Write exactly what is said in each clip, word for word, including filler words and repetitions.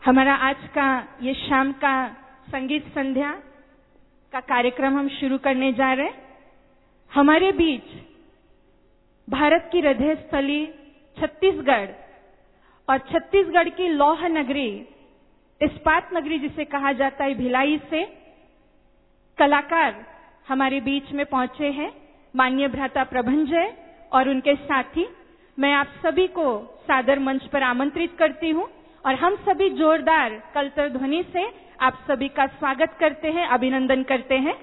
हमारा आज का ये शाम का संगीत संध्या का कार्यक्रम हम शुरू करने जा रहे हैं। हमारे बीच भारत की हृदय स्थली छत्तीसगढ़ और छत्तीसगढ़ की लौह नगरी, इस्पात नगरी जिसे कहा जाता है, भिलाई से कलाकार हमारे बीच में पहुंचे हैं। माननीय भ्राता प्रभंजय और उनके साथी, मैं आप सभी को सादर मंच पर आमंत्रित करती हूं और हम सभी जोरदार कलतर ध्वनि से आप सभी का स्वागत करते हैं, अभिनंदन करते हैं।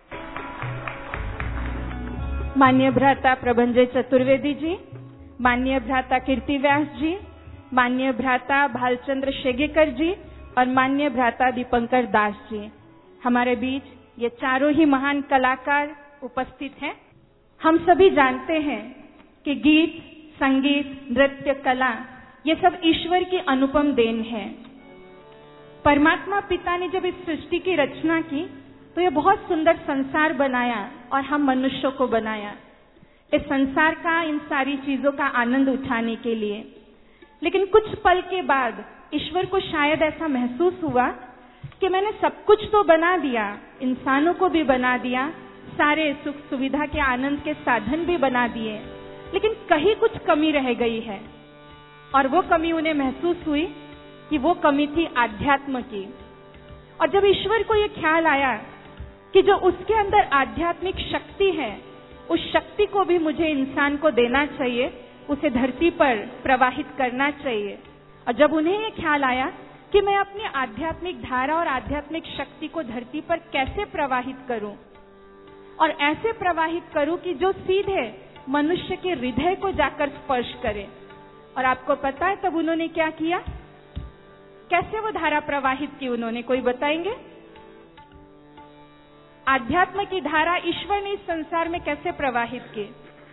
माननीय भ्राता प्रभंजय चतुर्वेदी जी, माननीय भ्राता कीर्ति व्यास जी, माननीय भ्राता भालचंद्र शेगेकर जी और माननीय भ्राता दीपंकर दास जी, हमारे बीच ये चारों ही महान कलाकार उपस्थित हैं। हम सभी जानते हैं कि गीत, संगीत, नृत्य, कला ये सब ईश्वर की अनुपम देन है। परमात्मा पिता ने जब इस सृष्टि की रचना की तो ये बहुत सुंदर संसार बनाया और हम मनुष्यों को बनाया इस संसार का, इन सारी चीजों का आनंद उठाने के लिए। लेकिन कुछ पल के बाद ईश्वर को शायद ऐसा महसूस हुआ कि मैंने सब कुछ तो बना दिया, इंसानों को भी बना दिया, सारे सुख सुविधा के आनंद के साधन भी बना दिए, लेकिन कहीं कुछ कमी रह गई है। और वो कमी उन्हें महसूस हुई कि वो कमी थी आध्यात्म की। और जब ईश्वर को ये ख्याल आया कि जो उसके अंदर आध्यात्मिक शक्ति है, उस शक्ति को भी मुझे इंसान को देना चाहिए, उसे धरती पर प्रवाहित करना चाहिए। और जब उन्हें ये ख्याल आया कि मैं अपनी आध्यात्मिक धारा और आध्यात्मिक शक्ति को धरती पर कैसे प्रवाहित करूं और ऐसे प्रवाहित करूं कि जो सीधे मनुष्य के हृदय को जाकर स्पर्श करे। और आपको पता है तब उन्होंने क्या किया, कैसे वो धारा प्रवाहित की उन्होंने, कोई बताएंगे? आध्यात्म की धारा ईश्वर ने इस संसार में कैसे प्रवाहित की?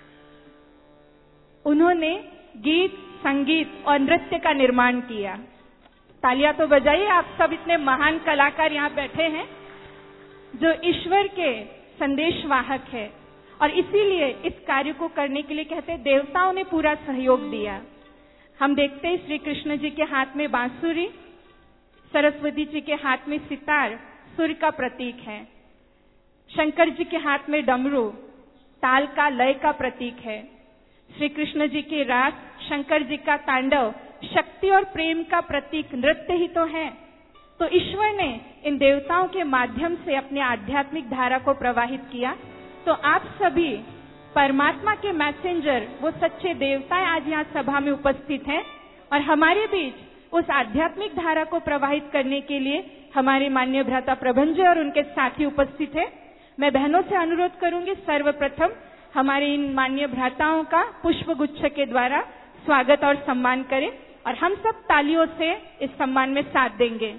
उन्होंने गीत, संगीत और नृत्य का निर्माण किया। तालियां तो बजाइए, आप सब इतने महान कलाकार यहाँ बैठे हैं जो ईश्वर के संदेशवाहक है। और इसीलिए इस कार्य को करने के लिए कहते हैं देवताओं ने पूरा सहयोग दिया। हम देखते हैं श्री कृष्ण जी के हाथ में बांसुरी, सरस्वती जी के हाथ में सितार सुर का प्रतीक है, शंकर जी के हाथ में डमरू ताल का, लय का प्रतीक है, श्री कृष्ण जी की रास, शंकर जी का तांडव शक्ति और प्रेम का प्रतीक, नृत्य ही तो है। तो ईश्वर ने इन देवताओं के माध्यम से अपने आध्यात्मिक धारा को प्रवाहित किया। तो आप सभी परमात्मा के मैसेंजर, वो सच्चे देवताएं आज यहाँ सभा में उपस्थित हैं और हमारे बीच उस आध्यात्मिक धारा को प्रवाहित करने के लिए हमारे माननीय भ्राता प्रभंजय और उनके साथी उपस्थित हैं। मैं बहनों से अनुरोध करूंगी सर्वप्रथम हमारे इन माननीय भ्राताओं का पुष्प गुच्छ के द्वारा स्वागत और सम्मान करें और हम सब तालियों से इस सम्मान में साथ देंगे।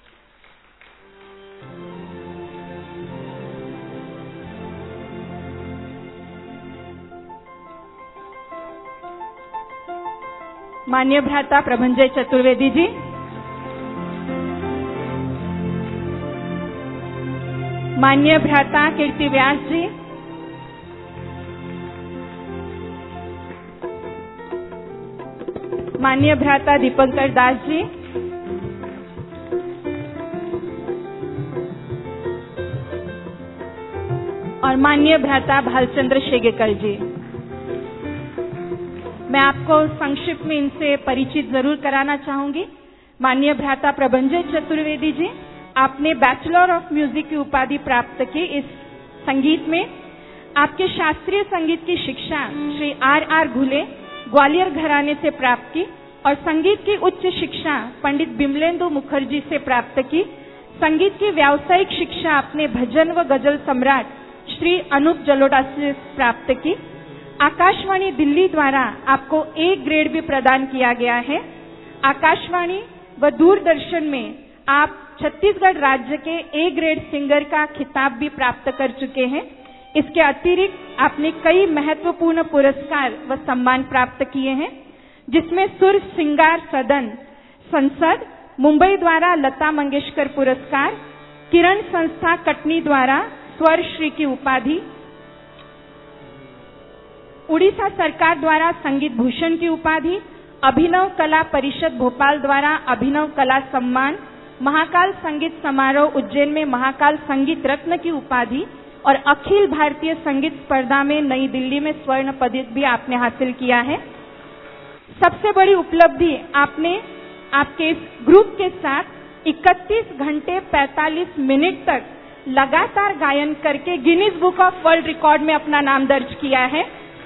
माननीय भ्राता प्रभंजय चतुर्वेदी जी, माननीय भ्राता कीर्ति व्यास जी, माननीय भ्राता दीपंकर दास जी, और माननीय भ्राता भालचंद्र शेगेकर जी। मैं आपको संक्षिप्त में इनसे परिचित जरूर कराना चाहूंगी। माननीय भ्राता प्रभंजय चतुर्वेदी जी, आपने बैचलर ऑफ म्यूजिक की उपाधि प्राप्त की इस संगीत में। आपके शास्त्रीय संगीत की शिक्षा श्री आर आर घुले ग्वालियर घराने से प्राप्त की और संगीत की उच्च शिक्षा पंडित बिमलेंदु मुखर्जी से प्राप्त की। संगीत की व्यावसायिक शिक्षा आपने भजन व गजल सम्राट श्री अनूप जलोटा से प्राप्त की। आकाशवाणी दिल्ली द्वारा आपको ए ग्रेड भी प्रदान किया गया है। आकाशवाणी व दूरदर्शन में आप छत्तीसगढ़ राज्य के ए ग्रेड सिंगर का खिताब भी प्राप्त कर चुके हैं। इसके अतिरिक्त आपने कई महत्वपूर्ण पुरस्कार व सम्मान प्राप्त किए हैं, जिसमें सुर श्रृंगार सदन संसद मुंबई द्वारा लता मंगेशकर पुरस्कार, किरण संस्था कटनी द्वारा स्वर श्री की उपाधि, उड़ीसा सरकार द्वारा संगीत भूषण की उपाधि, अभिनव कला परिषद भोपाल द्वारा अभिनव कला सम्मान, महाकाल संगीत समारोह उज्जैन में महाकाल संगीत रत्न की उपाधि और अखिल भारतीय संगीत स्पर्धा में नई दिल्ली में स्वर्ण पदक भी आपने हासिल किया है। सबसे बड़ी उपलब्धि, आपने आपके इस ग्रुप के साथ इकतीस घंटे पैंतालीस मिनट तक लगातार गायन करके Guinness book of world record में अपना नाम दर्ज किया है।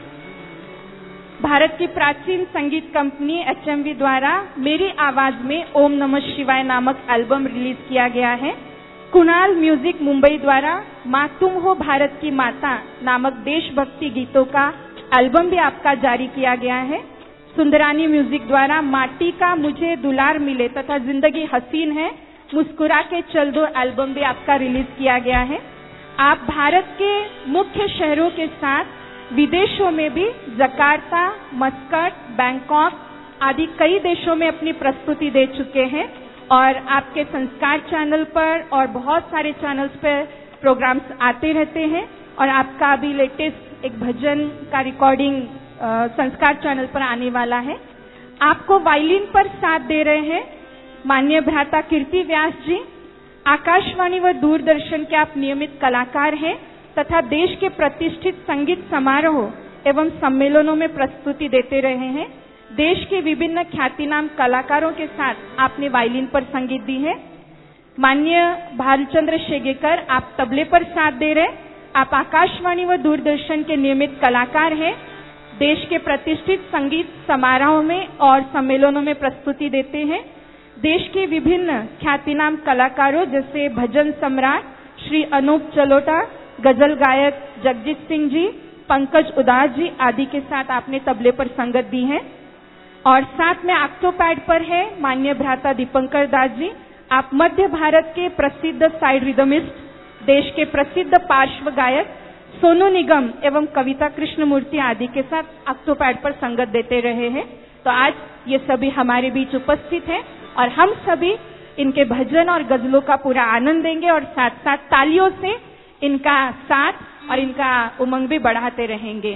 भारत की प्राचीन संगीत कंपनी एच एम वी द्वारा मेरी आवाज में ओम नमः शिवाय नामक एल्बम रिलीज किया गया है। कुणाल म्यूजिक मुंबई द्वारा माँ तुम हो भारत की माता नामक देशभक्ति गीतों का एल्बम भी आपका जारी किया गया है। सुंदरानी म्यूजिक द्वारा माटी का मुझे दुलार मिले तथा जिंदगी हसीन है मुस्कुरा के चल दो एल्बम भी आपका रिलीज किया गया है। आप भारत के मुख्य शहरों के साथ विदेशों में भी जकार्ता, मस्कट, बैंकॉक आदि कई देशों में अपनी प्रस्तुति दे चुके हैं और आपके संस्कार चैनल पर और बहुत सारे चैनल्स पर प्रोग्राम्स आते रहते हैं और आपका अभी लेटेस्ट एक भजन का रिकॉर्डिंग संस्कार चैनल पर आने वाला है। आपको वायलिन पर साथ दे रहे हैं माननीय भ्राता कीर्ति व्यास जी। आकाशवाणी व दूरदर्शन के आप नियमित कलाकार हैं तथा देश के प्रतिष्ठित संगीत समारोह एवं सम्मेलनों में प्रस्तुति देते रहे हैं। देश के विभिन्न ख्यातिनाम कलाकारों के साथ आपने वायलिन पर संगीत दी है। माननीय भालचंद्र शेगेकर, आप तबले पर साथ दे रहे। आप आकाशवाणी व दूरदर्शन के नियमित कलाकार हैं। देश के प्रतिष्ठित संगीत समारोह में और सम्मेलनों में प्रस्तुति देते हैं। देश के विभिन्न ख्यातिनाम कलाकारों जैसे भजन सम्राट श्री अनूप जलोटा, गजल गायक जगजीत सिंह जी, पंकज उदास जी आदि के साथ आपने तबले पर संगत दी है। और साथ में ऑक्टोपैड पर है माननीय भ्राता दीपंकर दास जी। आप मध्य भारत के प्रसिद्ध साइड रिदमिस्ट, देश के प्रसिद्ध पार्श्व गायक सोनू निगम एवं कविता कृष्णमूर्ति आदि के साथ ऑक्टोपैड पर संगत देते रहे हैं। तो आज ये सभी हमारे बीच उपस्थित हैं और हम सभी इनके भजन और गजलों का पूरा आनंद देंगे और साथ साथ तालियों से इनका साथ और इनका उमंग भी बढ़ाते रहेंगे।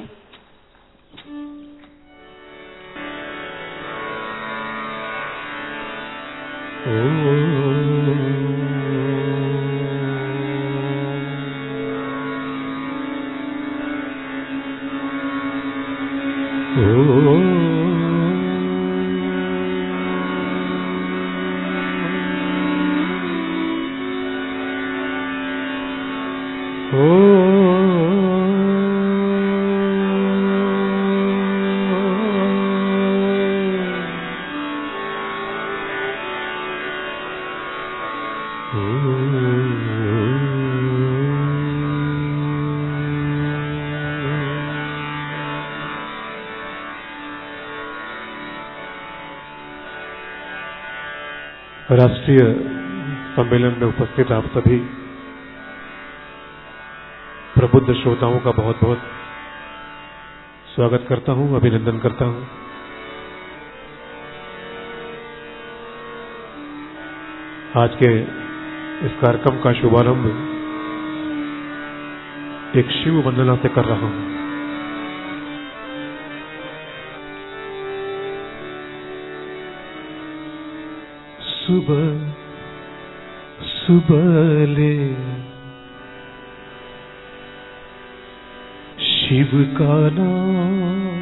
राष्ट्रीय सम्मेलन में उपस्थित आप सभी प्रबुद्ध श्रोताओं का बहुत बहुत स्वागत करता हूं, अभिनंदन करता हूं। आज के इस कार्यक्रम का शुभारंभ एक शिव वंदना से कर रहा हूं। सुबह सुबह शिव का नाम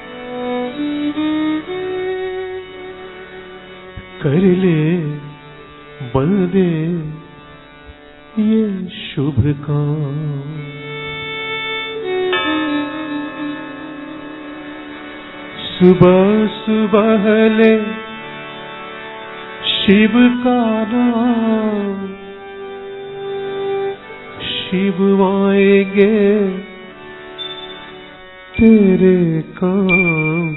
कर ले बंदे ये शुभ काम। सुबह सुबह ले शिव का नाम, शिव आएंगे तेरे काम।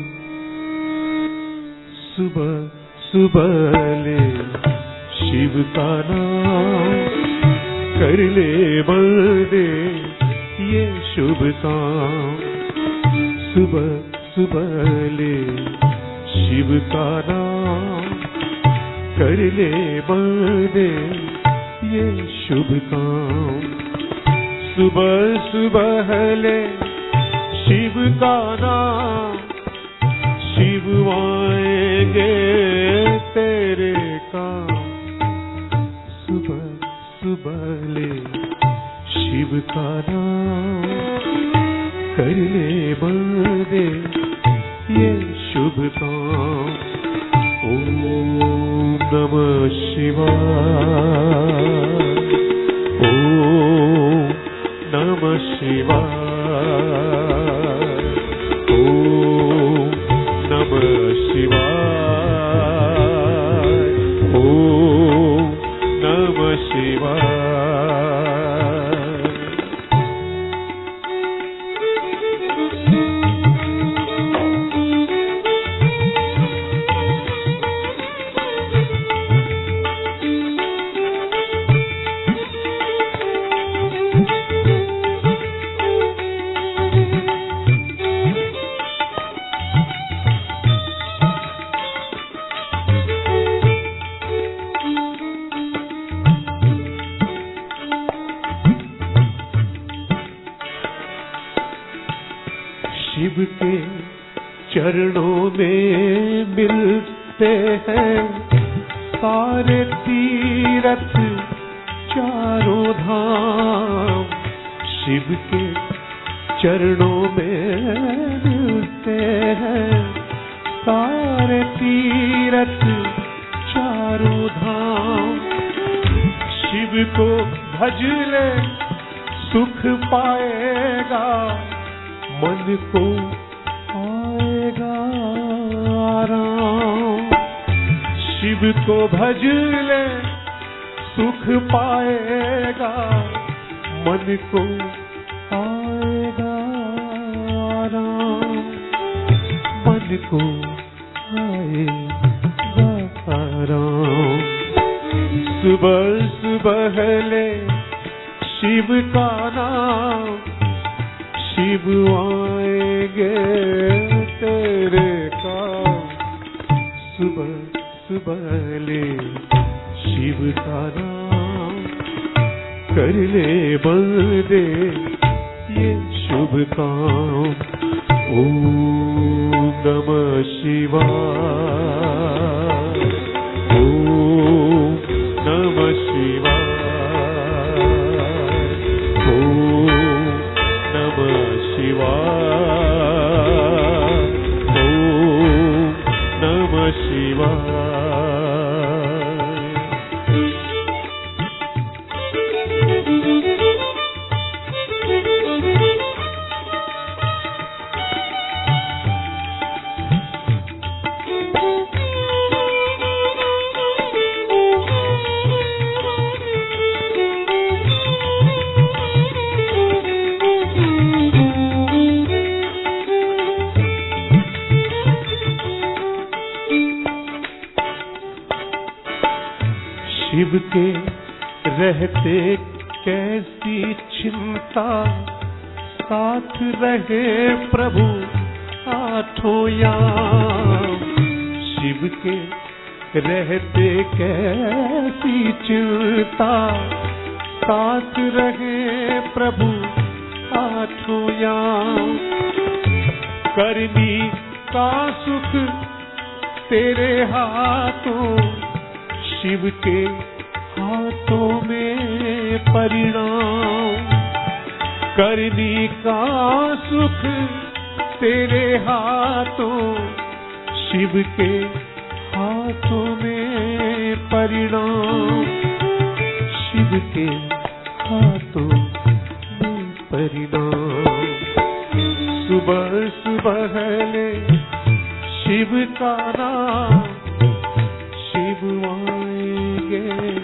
सुबह सुबह ले शिव का नाम कर ले बंदे ये शुभ काम। सुबह सुबह ले शिव का नाम कर ले बंदे ये शुभ काम। सुबह सुबह ले शिव का नाम, शिव आए आएंगे तेरे काम, सुबह सुबह ले शिव का नाम, कर ले बंदे ये शुभ काम। ओम नमः शिवाय, ओम नमः शिवाय, ओम नमः शिवाय, ओम नमः शिवाय। शिव के चरणों में मिलते हैं सारे तीरथ चारों धाम, शिव के चरणों में मिलते हैं सारे तीरथ चारों धाम। शिव को भज ले सुख पाएगा, मन को आएगा आराम। शिव को भज ले सुख पाएगा, मन को आएगा आराम, मन को आएगा आराम। सुबह सुबह ले शिव का नाम, शिव आएंगे तेरे काम, सुबह सुबह ले शिव का नाम, कर ले बंदे ये शुभ काम। ओम नमः शिवाय, ओम नमः शिवाय, ओम नमः शिवाय, ओम नमः शिवाय। शिव के रहते कैसी चिंता, साथ रहे प्रभु आठों याम। शिव के रहते कैसी चिंता, साथ रहे प्रभु आठों याम। करनी का सुख तेरे हाथों, शिव के हाथों में परिणाम। करनी का सुख तेरे हाथों, शिव के हाथों में परिणाम। शिव के हाथों में परिणाम। सुबह सुबह ले शिव का नाम, शिव आएंगे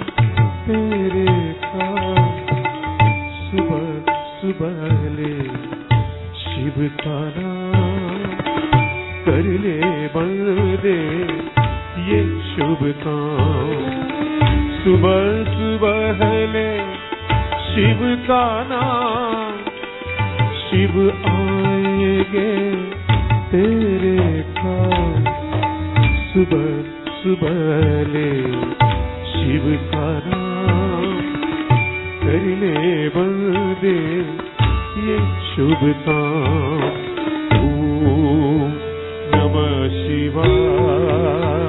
तेरे काम। सुबह सुबह ले शिव का नाम, कर ले बंदे ये शुभ काम। सुबह सुबह ले शिव का नाम, शिव आएंगे तेरे काम। सुबह सुबह ले शिव का नाम, कर ले बंदे ये शुभ काम। ओम नमः शिवाय,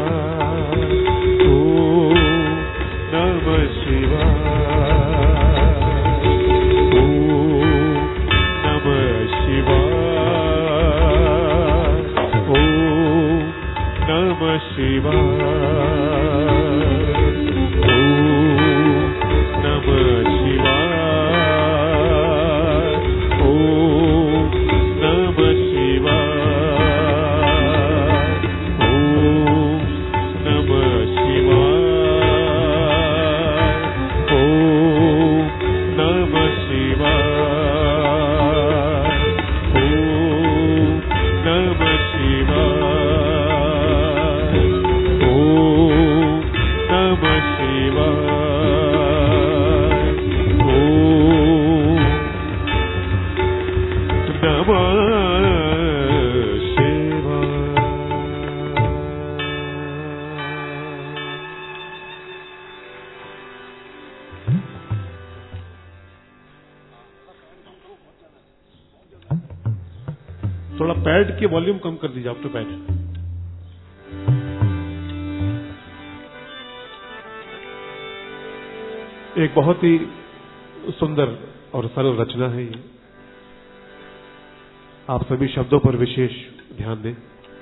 थोड़ा पैड की वॉल्यूम कम कर दीजिए, आफ्टर पैड। एक बहुत ही सुंदर और सरल रचना है ये। आप सभी शब्दों पर विशेष ध्यान दें।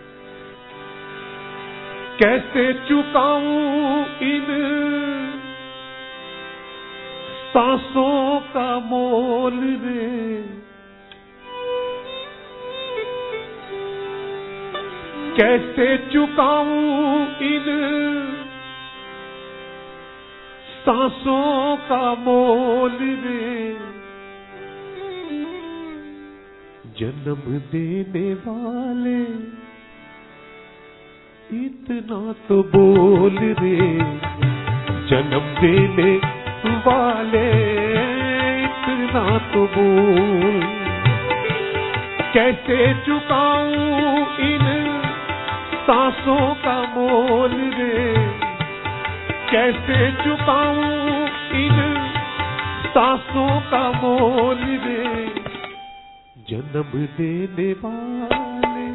कैसे चुकाऊं इन सांसों का मोल रे, कैसे चुकाऊं इन सांसों का मोल रे, जन्म देने वाले इतना तो बोल रे, जन्म देने वाले इतना तो बोल। कैसे चुकाऊं इन सांसों का मोल रे, कैसे चुकाऊं इन सांसों का मोल रे, जन्म देने वाले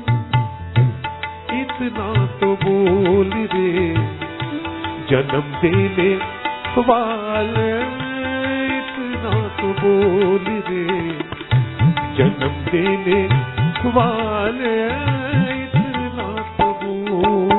इतना तो बोल रे, जन्म देने वाले इतना तो बोल रे, जन्म देने वाले इतना तो बोल।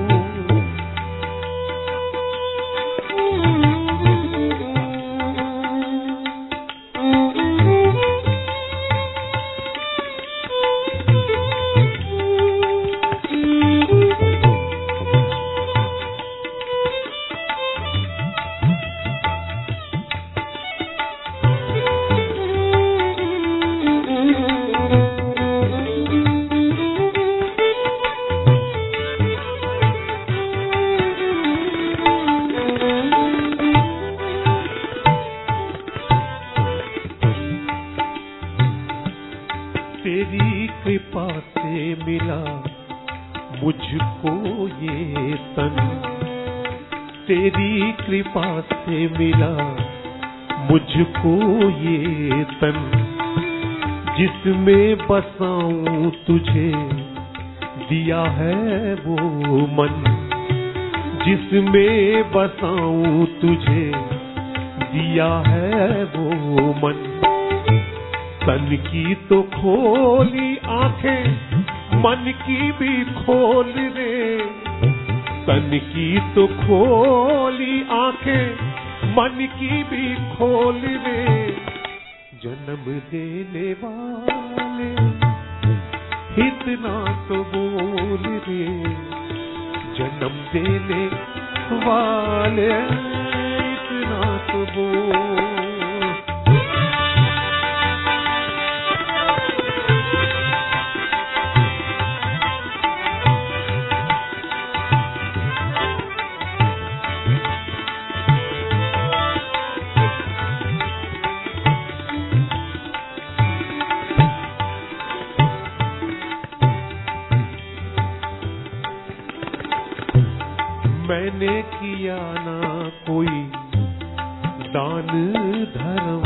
तेरी कृपा से मिला मुझको ये तन, तेरी कृपा से मिला मुझको ये तन, जिसमें बसाऊं तुझे दिया है वो मन, जिसमें बसाऊं तुझे दिया है वो मन। तन की तो खोली आंखें, मन की भी खोल रे, तन की तो खोली आंखें, मन की भी खोल रे, जन्म देने वाले इतना तो बोल रे, जन्म देने वाले इतना तो बोल। मैंने किया ना कोई दान धर्म,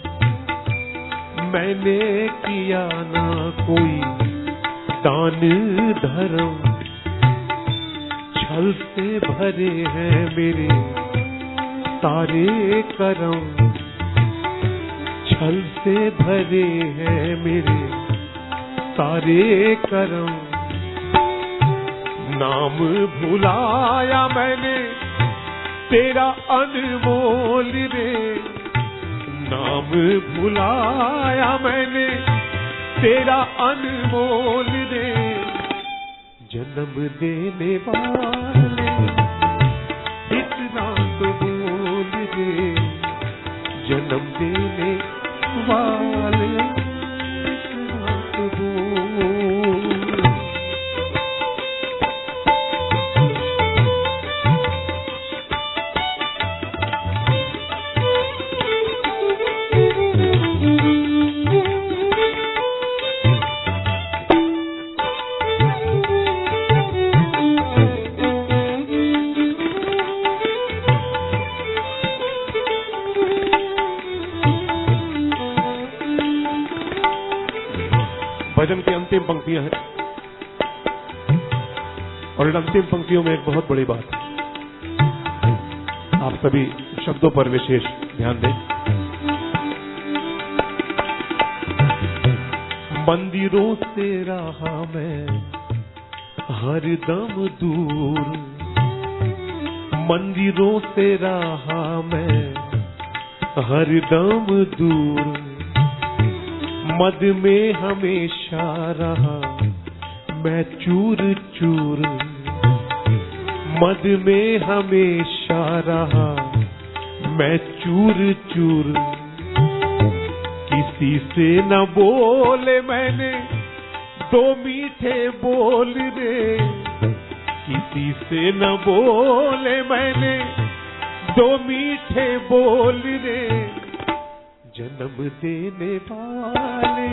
मैंने किया ना कोई दान धर्म, छल से भरे हैं मेरे सारे कर्म, छल से भरे हैं मेरे सारे कर्म। नाम भुलाया मैंने तेरा अनमोल रे, नाम भुलाया मैंने तेरा अनमोल रे, जन्म देने वाले इतना तो बोल रे, जन्म देने वाले इतना तो बोल। भजन की अंतिम पंक्तियां हैं और इन अंतिम पंक्तियों में एक बहुत बड़ी बात है। आप सभी शब्दों पर विशेष ध्यान दें। मंदिरों से रहा मैं हरदम दूर, मंदिरों से रहा मैं हरदम दूर, मद में हमेशा रहा मैं चूर चूर, मद में हमेशा रहा मैं चूर चूर। किसी से न बोले मैंने दो मीठे बोल रे, किसी से न बोले मैंने दो मीठे बोल रे, जन्म देने वाले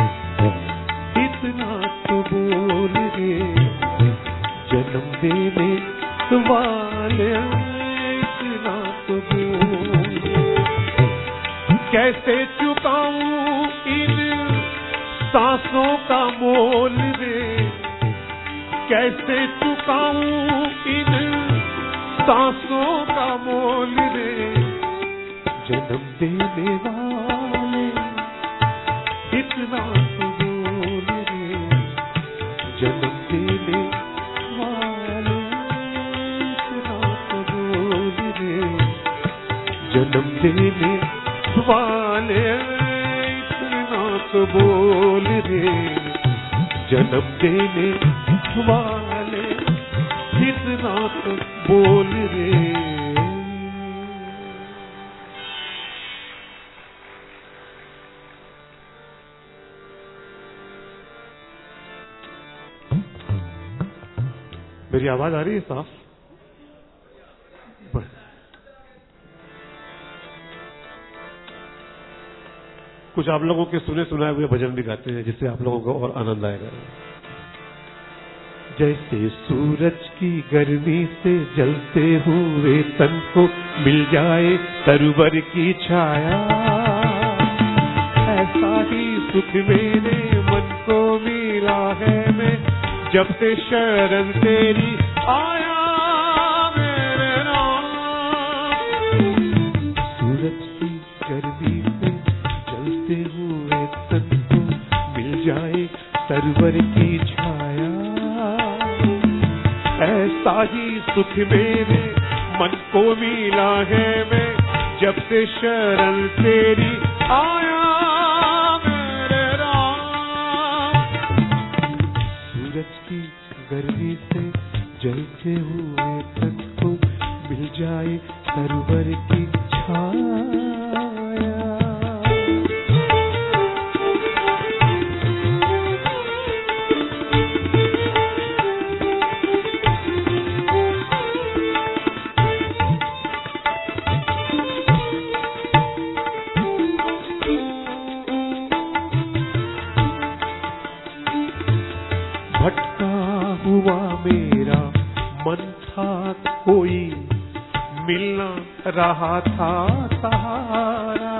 इतना तो बोल रे, जन्म देने वाले इतना तो बोल। कैसे चुकाऊं इन सांसों का मोल रे, कैसे चुकाऊं इन सांसों का मोल रे, जन्म देने वाले इतना तो बोल रे, जन्म देने वाले इतना तो बोल रे, जन्म देने वाले इतना तो बोल रे, जन्म देने वाले इतना तो बोल रे। मेरी आवाज आ रही है साफ? कुछ आप लोगों के सुने सुनाए हुए भजन भी गाते हैं जिससे आप लोगों को और आनंद आएगा। जैसे सूरज की गर्मी से जलते हुए तन को मिल जाए सरोवर की छाया, ऐसा ही सुख मेरे मन को मिला है मैं जब से शरण तेरी आया मेरे राम। सूरज की गर्मी से जलते हुए तन को मिल जाए सरोवर की छाया, ऐसा ही सुख मेरे मन को मिला है मैं जब से शरण तेरी आया मेरे राम। सूरज की गर्मी से जलते हुए तन को मिल जाए सरोवर की छाया। भटका हुआ मेरा मन था कोई मिलना रहा था सहारा,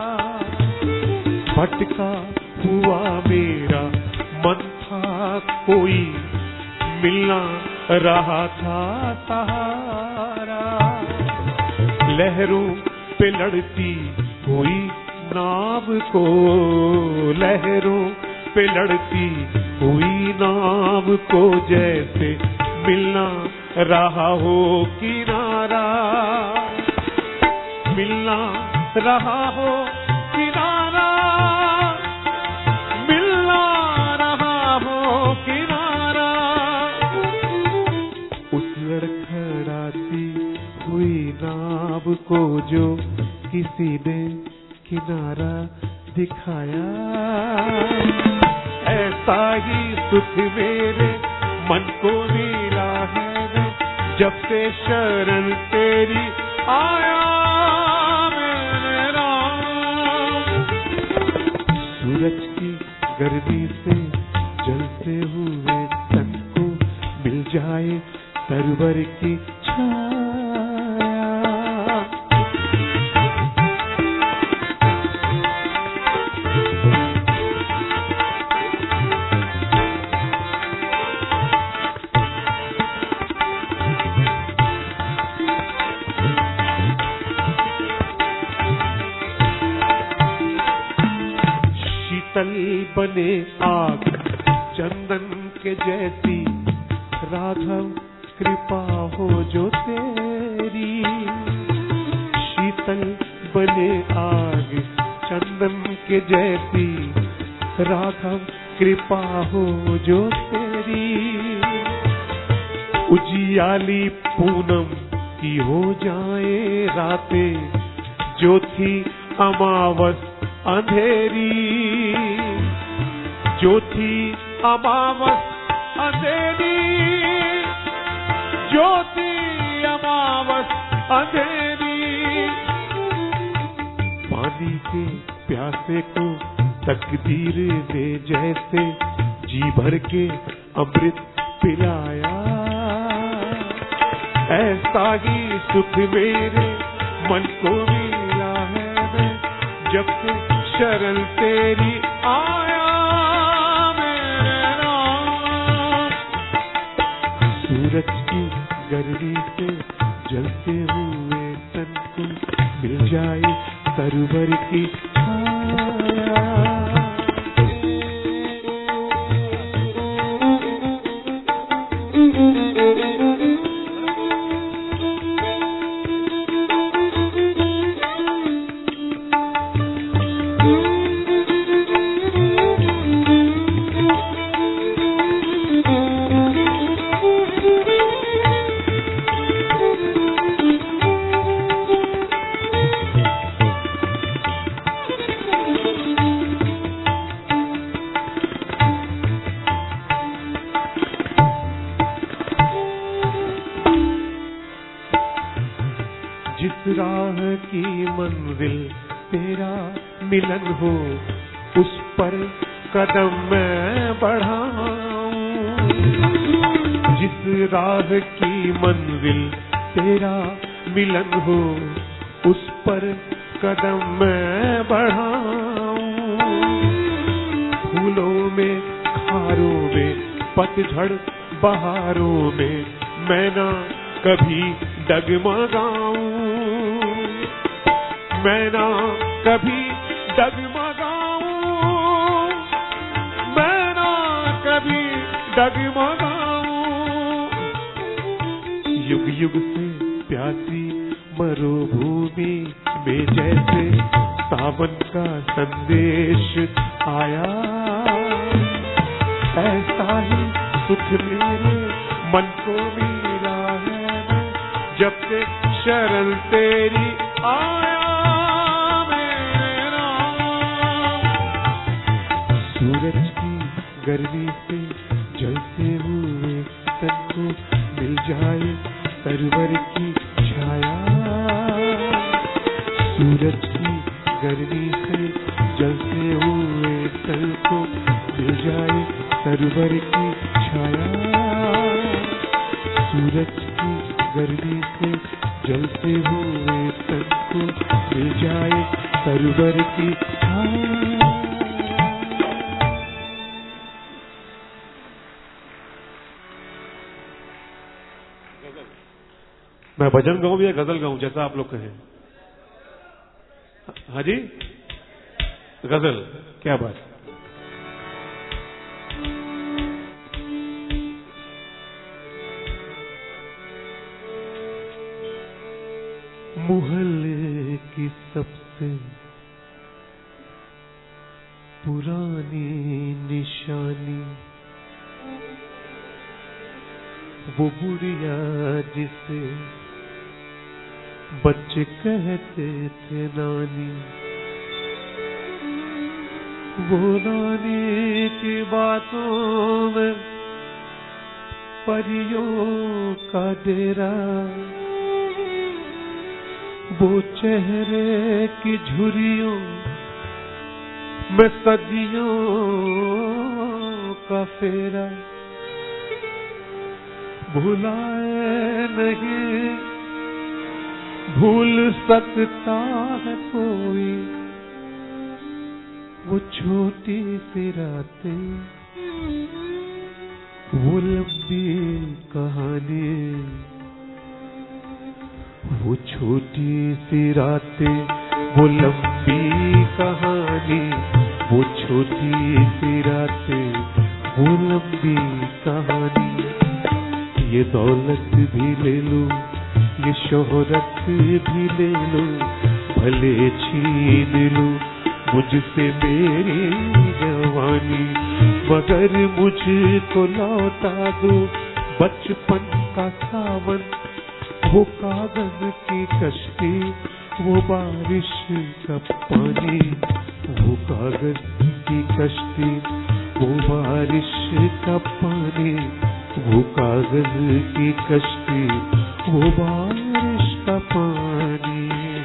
भटका हुआ मेरा मन था कोई मिलना रहा था सहारा, लहरों पे लड़ती कोई नाव को, लहरों पे लड़ती कोई नाव को जैसे मिलना रहा हो किनारा, मिलना रहा हो किनारा, मिलना रहा हो किनारा। उस लड़खड़ाती हुई नाव को जो किसी ने किनारा दिखाया, ऐसा ही सुख मेरे मन को मिला है जब से शरण तेरी आया मेरे राम। सूरज की गर्मी से जलते हुए तन को मिल जाए सरोवर की छाया। शीतल बने आग चंदन के जैसी, राघव कृपा हो जो तेरी। शीतल बने आग चंदन के जैसी, राघव कृपा हो जो तेरी। उजियाली पूनम की हो जाए रातें, जो थी अमावस अंधेरी। जो थी अमावस अंधेरी, जो थी अमावस अंधेरी। पानी के प्यासे को तकदीर ने जैसे जी भर के अमृत पिलाया, ऐसा ही सुख मेरे मन को मिला है मैं, जब से शरण तेरी आया मेरे राम। सूरज की गर्मी से जलते हुए तन को मिल जाए सरोवर की छाया। जिस राह की मंजिल तेरा मिलन हो, उस पर कदम मैं बढ़ाऊं। जिस राह की मंजिल तेरा मिलन हो, उस पर कदम मैं बढ़ाऊं। फूलों में खारों में पतझड़ बहारों में मैं ना कभी डगमगाऊं। मैं ना कभी डगमगाऊं, मैं ना कभी डगमगाऊं। युग युग से प्यासी मरुभूमि में जैसे सावन का संदेश आया, ऐसा ही सुख मेरे मन को मिला है जब से शरण तेरी आया मेरे राम। सूरज की गर्मी से जलते हुए तन को मिल जाए सरोवर की छाया। सूरज की गर्मी से जलते हुए तन को मिल जाए सरोवर की छाया। सूरज की गर्मी से जलते हुए तन को मिल जाए सरोवर की छाया। मैं भजन गाऊं या गजल गाऊं, जैसा आप लोग कहें। हाँ जी, गजल, क्या बात। मोहल्ले की सबसे पुरानी निशानी वो बुढ़िया जिसे बच्चे कहते थे नानी। वो नानी की बातों में परियों का डेरा, वो चेहरे की झुर्रियों में सदियों का फेरा। भुलाए नहीं भूल सकता है कोई वो छोटी सी रातें, वो लंबी कहानी, वो छोटी सी रातें, वो लंबी कहानी। वो छोटी सी रातें, वो लंबी कहानी। ये दौलत भी ले लो, ये शोहरत भी ले लो, भले छीन लो मुझसे मेरी जवानी, मगर मुझको लौटा दो बचपन का सावन, वो कागज की कश्ती, वो बारिश का पानी, वो कागज की कश्ती, वो बारिश का पानी, वो कागज की कश्ती, वो बारिश का पानी।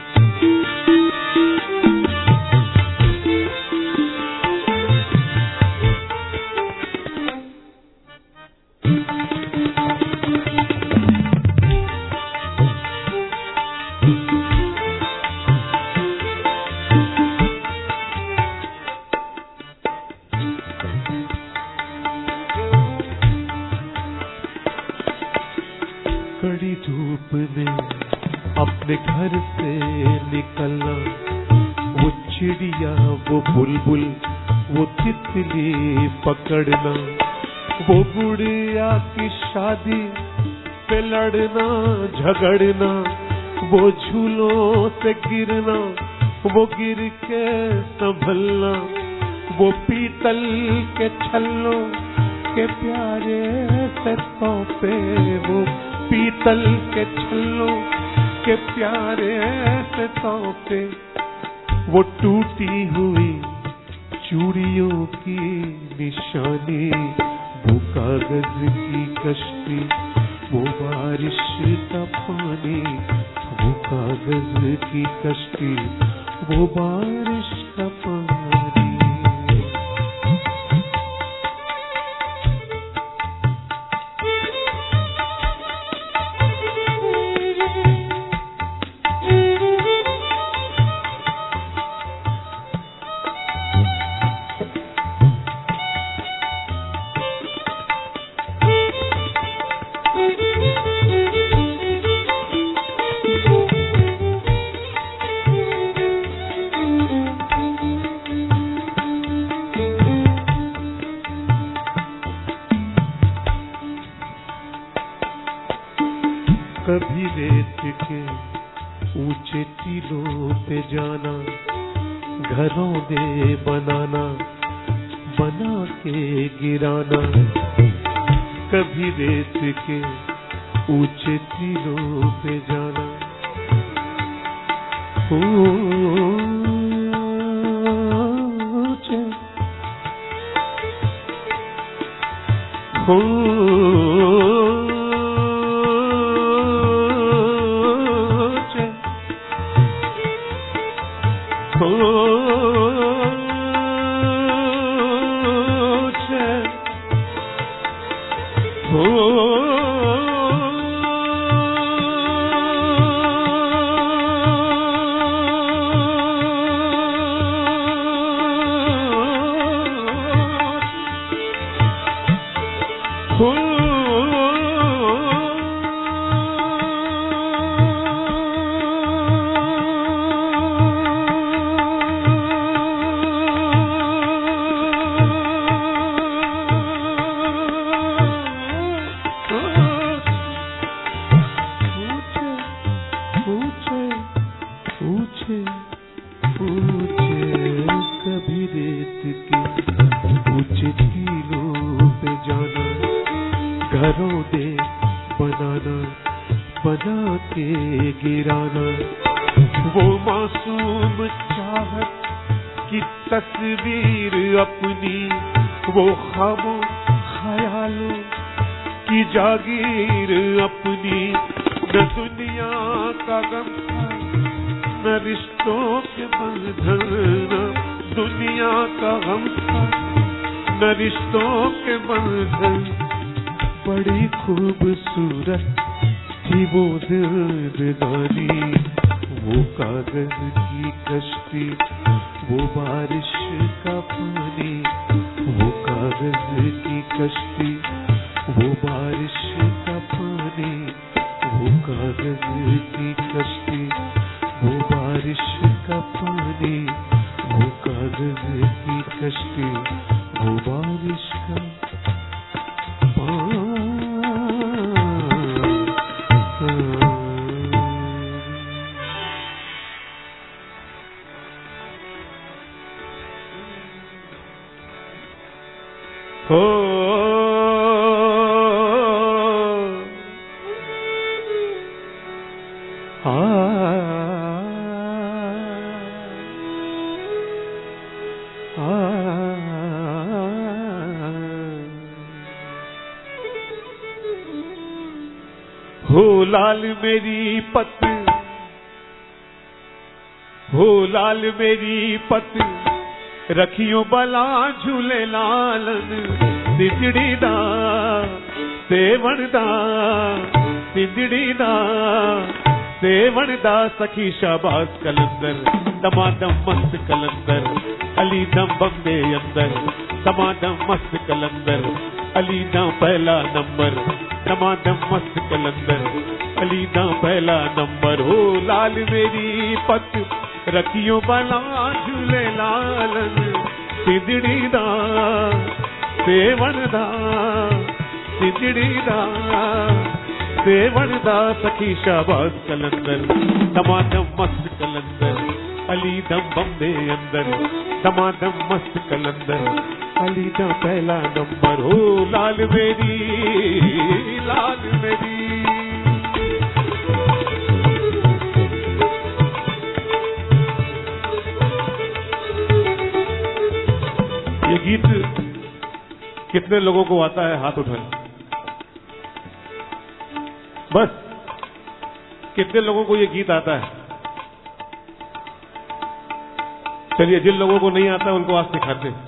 कड़ी धूप में अपने घर से निकलना, वो चिड़िया, वो बुलबुल, वो तितली पकड़ना, वो गुड़िया की शादी पे लड़ना झगड़ना, वो झूलों से गिरना, वो गिर के संभलना, वो पीतल के छल्लों के प्यारे से तोहफे, वो पीतल के छल्लों के प्यारे से तोहफे, वो टूटी हुई चूड़ियों की निशानी, वो कागज की कश्ती, वो बारिश का पानी, वो कागज की कश्ती, वो बारिश का पानी। कभी रेत के ऊंचे टीलों पे जाना, घरों दे बनाना, बना के गिराना, कभी रेत के ऊंचे टीलों पे जाना, ऊंचे घरों दे बनाना, बना के गिराना, वो मासूम चाहत की तस्वीर अपनी, वो ख्वाबों ख्यालों की जागीर अपनी, न दुनिया का गम न रिश्तों के बंधन, न दुनिया का गम न रिश्तों के बंधन। बड़ी खूबसूरत थी वो जिंदगानी, वो कागज की कश्ती, वो बारिश का पानी, वो कागज की कश्ती, वो बारिश का पानी, वो कागज की कश्ती, वो बारिश का पानी, वो कागज की यष्टि भूबालिष्का हो आ हो लाल मेरी पत, हो लाल मेरी पत, रखियो बला झूले लालन, सिजड़ी दा सेवण दा, सिजड़ी दा सेवण दा, सखी शाबाश कलंदर, दमादम मस्त कलंदर, अली दम बम्बे अंदर, दमादम मस्त कलंदर, अली दा पहला नंबर, दमादम मस्त कलंदर, अली दा पहला नंबर। हो लाल मेरी पत, रखियो बला झूले लालन, सिजड़ी दा सेवण दा, सिजड़ी दा सेवण दा, सखी शाबाश कलंदर, दमादम मस्त कलंदर, अली दम बम्बे अंदर, दमादम मस्त कलंदर, अली दा पहला नंबर। हो लाल मेरी, लाल मेरी, ये गीत कितने लोगों को आता है? हाथ उठाएं। बस कितने लोगों को ये गीत आता है? चलिए, जिन लोगों को नहीं आता उनको आज सिखाते हैं।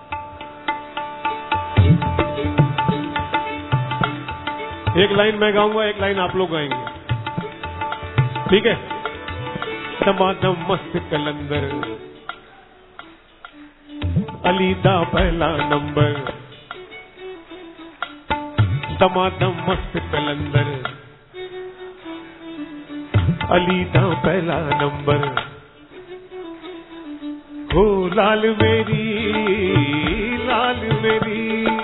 एक लाइन मैं गाऊंगा, एक लाइन आप लोग गाएंगे, ठीक है? दमादम मस्त कलंदर, अली दा पहला नंबर, दमादम मस्त कलंदर, अली दा पहला नंबर। हो लाल मेरी, लाल मेरी,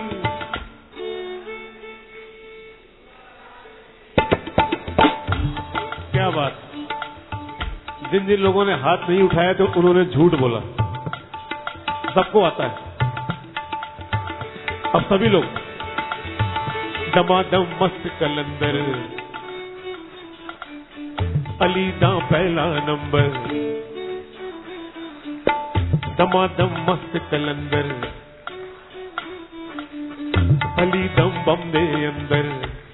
क्या बात। जिन जिन लोगों ने हाथ नहीं उठाया तो उन्होंने झूठ बोला, सबको आता है। अब सभी लोग, दमादम मस्त कलंदर, अली दा पहला नंबर, दमादम मस्त कलंदर, अली दम बम्बे अंदर।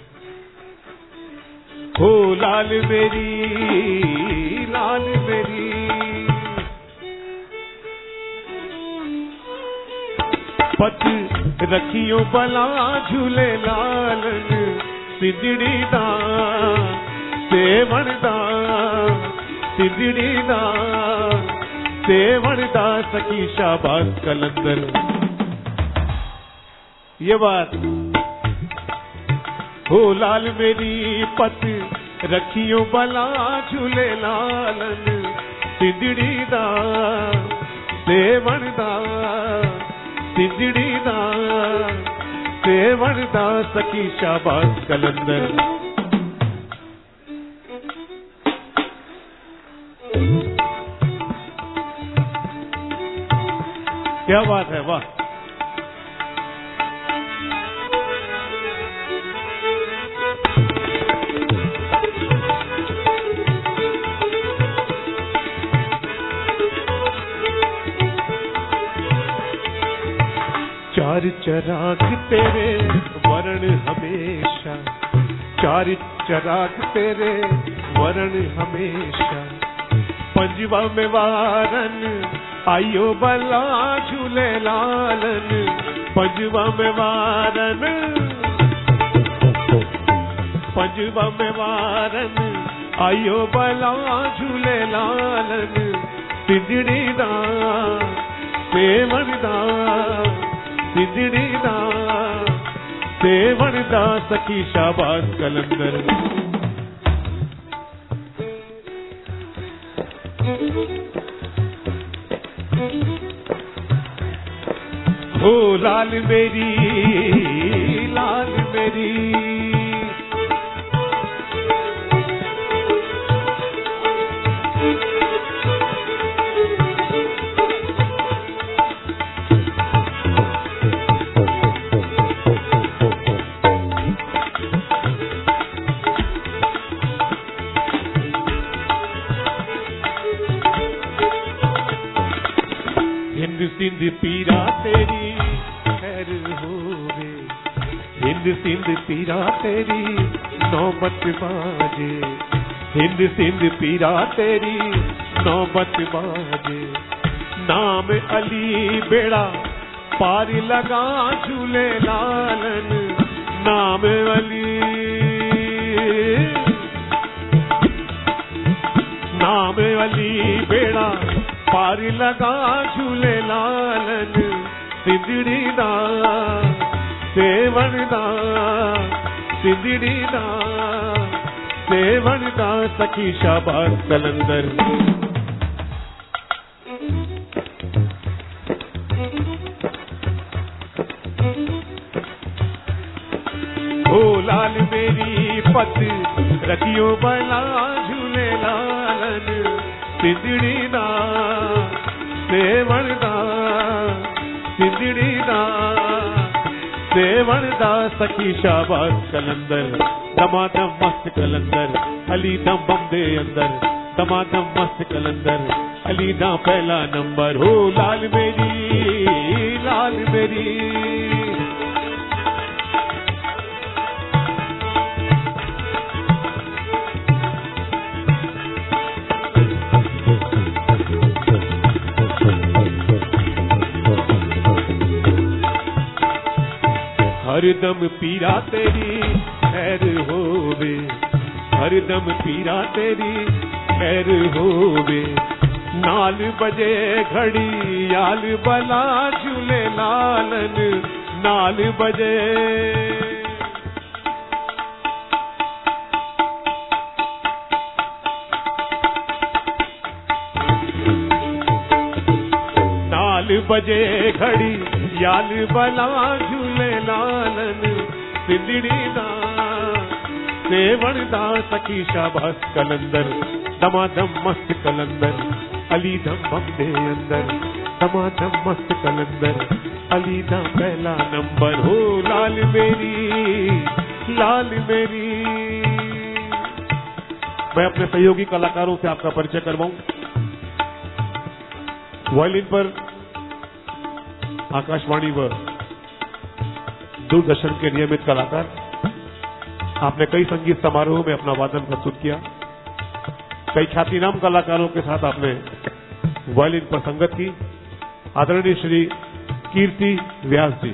हो लाल मेरी, लाल मेरी, पत रखियो बला झूले लालन, सिजड़ी दा सेवण दा, सिजड़ी दा सेवण दा, सखी शाबाश कलंदर। ये बात। हो लाल मेरी पत, रखियो बला झूले लालन, सिजड़ी दा सेवण दा, सिजड़ी दा सेवण दा, सखी शाबाश कलंदर। क्या बात है, वाह। चार चराग तेरे वरण हमेशा, चार चराग तेरे वरण हमेशा, पंजवा में वारन आयो बला झूले लालन, पंजवा में वारन, पंजवा में वारन आयो बला झूले लालन, सिजड़ी दा सेवण दा, सिजड़ी दा सेवण दा, सखी शाबाश कलंदर। हो लाल मेरी लाल मेरी। हिंद सिंध पीरा तेरी खैर होवे, हिंद सिंध पीरा तेरी नौबत बाजे, हिंद सिंध पीरा तेरी नौबत बाजे। नाम अली बेड़ा पार लगा झूले लालन, नाम अली नाम अली बेड़ा पार लगा झूले लालन। सिंदड़ी दा सेवण दा सिंदड़ी दा सेवण दा सखी शाबाश कलंदर। ओ लाल मेरी पत रखियो बला झूले लालन। सिंदड़ी दा सेवण दा सिंदड़ी दा सेवण दा सखी शाबाश कलंदर। दमादम मस्त कलंदर अली दम बम दे अंदर, दमादम मस्त कलंदर अली दा पहला नंबर। हो लाल मेरी लाल मेरी। हरदम पीरा तेरी खैर होवे, हरदम पीरा तेरी खैर होवे। नाल बजे घड़ी याल बला झूले लालन, नाल बजे नाल बजे घड़ी याल बला झूले लालन। सिंदड़ी दा सेवण दा सखी शाबाश कलंदर। दमादम मस्त कलंदर अली दम बम दे अंदर, दमादम मस्त कलंदर अली दा पहला नंबर। हो लाल मेरी लाल मेरी। मैं अपने सहयोगी कलाकारों से आपका परिचय करवाऊं। वायलिन पर आकाशवाणी व दूरदर्शन के नियमित कलाकार। आपने कई संगीत समारोह में अपना वादन प्रस्तुत किया। कई ख्यातिनाम कलाकारों के साथ आपने वायलिन पर संगत की। आदरणीय श्री कीर्ति व्यास जी।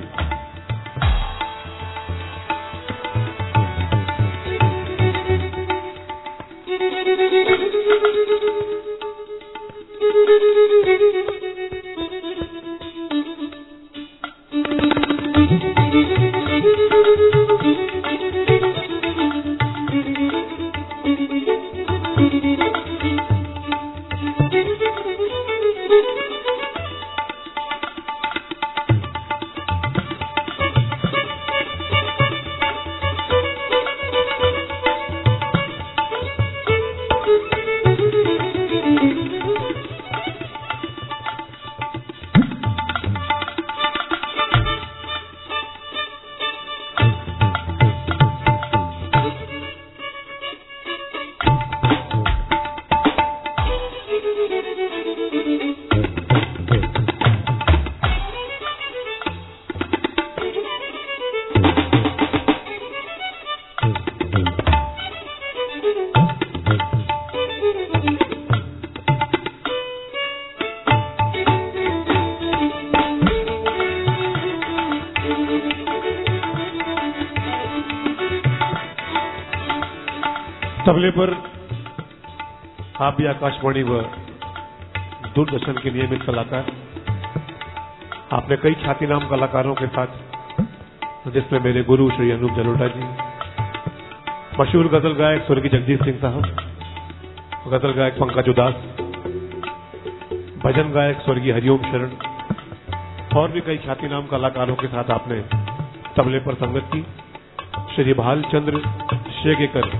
तबले पर आप भी आकाशवाणी व दूरदर्शन के नियमित कलाकार। आपने कई ख्यातिनाम कलाकारों के साथ, जिसमें मेरे गुरु श्री अनूप जलोटा जी, मशहूर गजल गायक स्वर्गीय जगजीत सिंह साहब, गजल गायक पंकज उदास, भजन गायक स्वर्गीय हरिओम शरण, और भी कई ख्याति नाम कलाकारों के साथ आपने तबले पर संगत की। श्री भालचंद्र शेगेकर,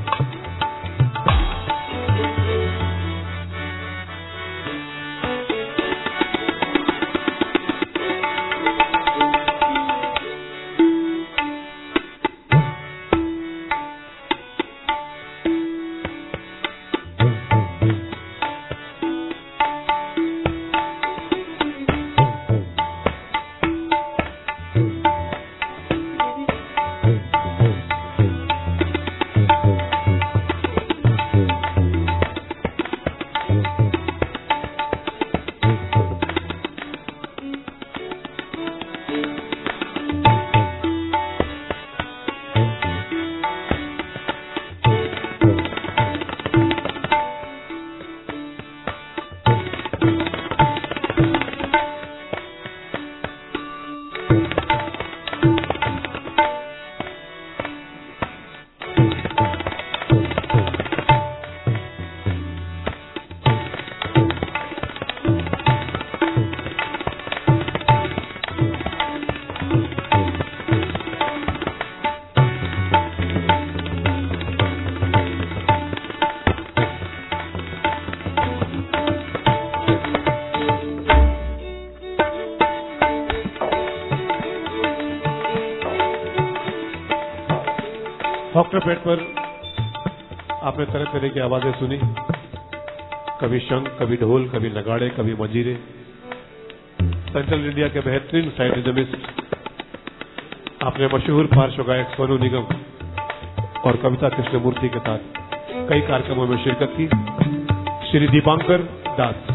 ऑक्टोपेड पर आपने तरह तरह की आवाजें सुनी, कभी शंख, कभी ढोल, कभी नगाड़े, कभी मंजीरे। सेंट्रल इंडिया के बेहतरीन साइड रिदमिस्ट आपने मशहूर पार्श्व गायक सोनू निगम और कविता कृष्णमूर्ति के साथ कई कार्यक्रमों में शिरकत की। श्री दीपांकर दास,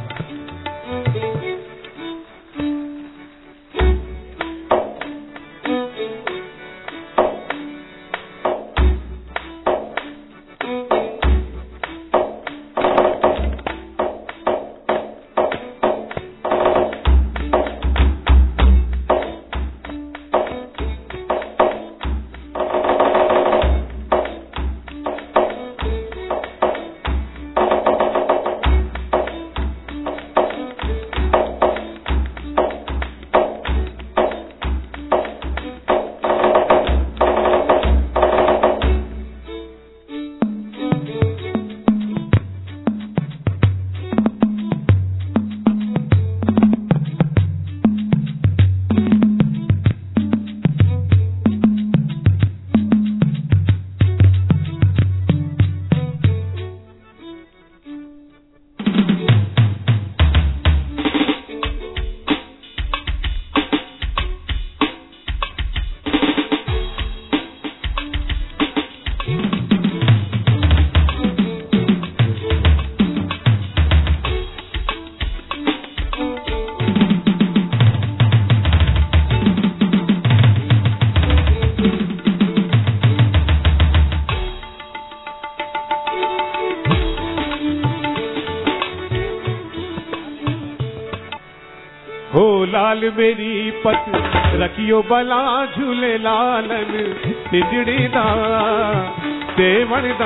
लाल मेरी पत रखियो बला झूले लालन, तिजड़ी दा सेवण दा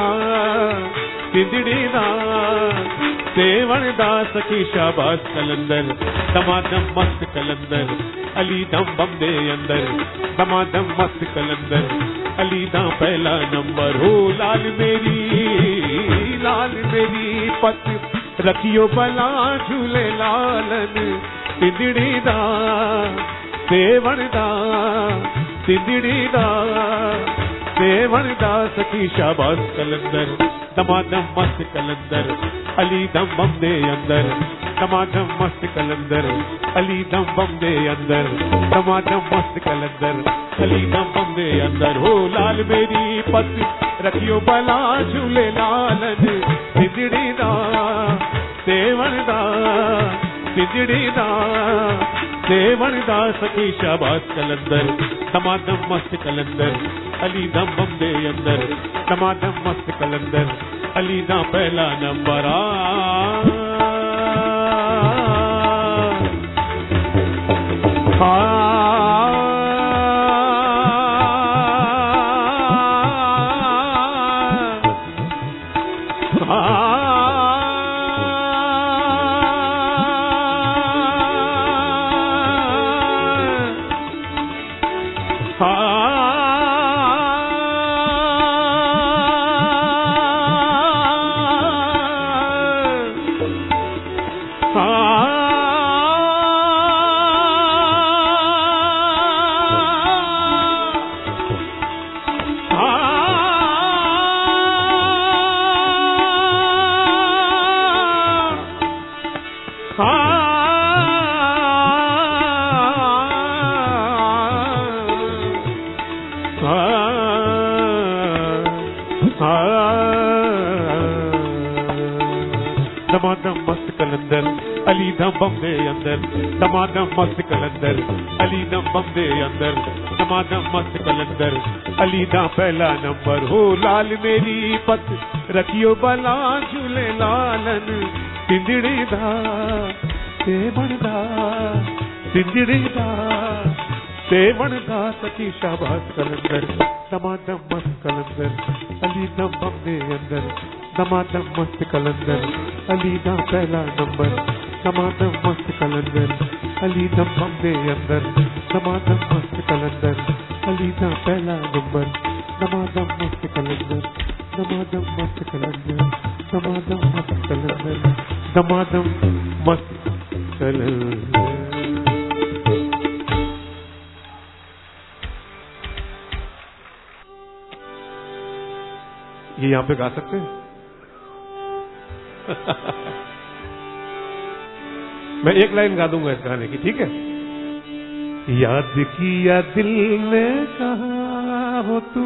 तिजड़ी दा सेवण दा सखी शाबाश कलंदर, दमादम मस्त कलंदर अली दम बम दे अंदर, दमादम मस्त कलंदर अली दा पहला नंबर। हो लाल मेरी लाल मेरी पत रखियो बला झूले लालन, तिजड़ी दा सेवण दा तिजड़ी दा सेवण दा सखी शाबाश कलंदर, दमादम मस्त कलंदर अली दम बम दे अंदर, दमादम मस्त कलंदर अली दम बम दे अंदर, दमादम मस्त कलंदर अली दम बम दे अंदर। हो लाल मेरी पत रखियो बला झूले लालन, तिजड़ी दा सेवण दा तिजड़ी दा सेवण दा सखी शाबाश कलंदर, दमादम मस्त कलंदर अली दम बम दे अंदर, दमादम मस्त कलंदर अली दा पहला नंबर। आ मस्त कलंदर अली दम बम्बे अंदर दमादम मस्त कलंदर अली दम बम्बे अंदर दमादम मस्त कलंदर अली दा पहला नंबर हो लाल मेरी पत रखियो बला झूले लालन सिंदड़ी दा ते बनदा सिंदड़ी दा ते बनदा सखी शाबाश कलंदर दमादम मस्त कलंदर अली दम बम्बे अंदर दमादम मस्त कलंदर अली दा पहला नंबर दमादम मस्त कलंदर अली दम बम्बे अंदर दमादम मस्त कलंदर अली दा पहला नंबर दमादम मस्त कलंदर दमादम मस्त कलंदर दमादम मस्त कलंदर दमादम मस्त कलंदर। ये यहां पे गा सकते हैं? मैं एक लाइन गा दूंगा इस गाने की, ठीक है? याद किया दिल ने कहा हो तू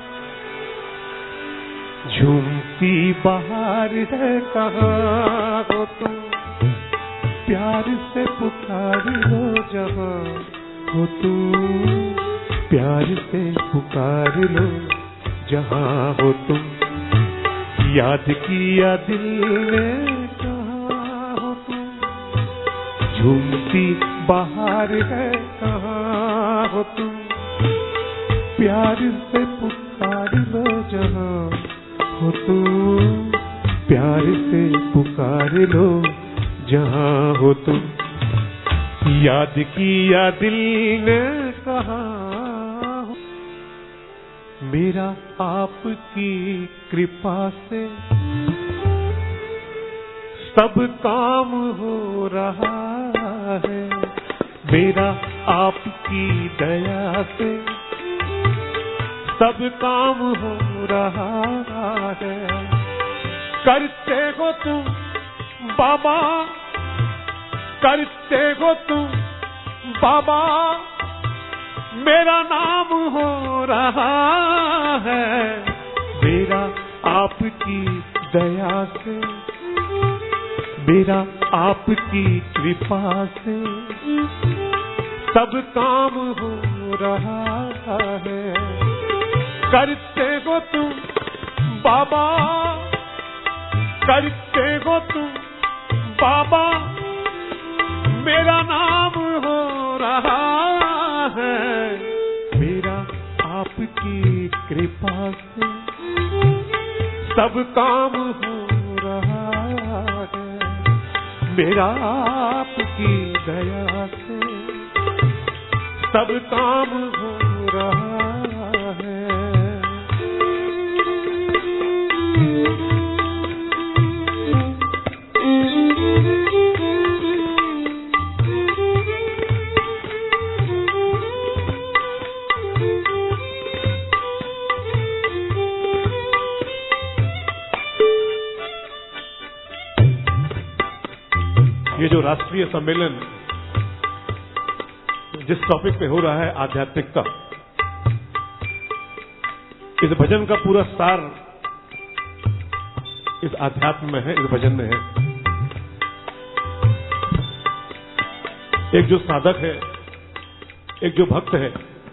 झूमती बाहर है कहाँ हो तुम प्यार से पुकार लो जहाँ हो तुम प्यार से पुकार लो जहाँ हो तुम याद किया दिल ने कहा हो तुम झूमती बाहर है कहाँ हो तुम प्यार से पुकार लो जहाँ हो तुम प्यार से पुकार लो जहाँ हो तुम याद किया दिल ने कहा मेरा आपकी कृपा से सब काम हो रहा है मेरा आपकी दया से सब काम हो रहा है करते हो तुम बाबा करते हो तुम बाबा मेरा नाम हो रहा है मेरा आपकी दया से मेरा आपकी कृपा से सब काम हो रहा है करते हो तुम बाबा करते हो तुम बाबा मेरा नाम हो रहा है मेरा आपकी कृपा से सब काम हो रहा है मेरा आपकी दया से सब काम हो रहा है। ये जो राष्ट्रीय सम्मेलन जिस टॉपिक पे हो रहा है आध्यात्मिकता इस भजन का पूरा सार इस आध्यात्म में है इस भजन में है। एक जो साधक है एक जो भक्त है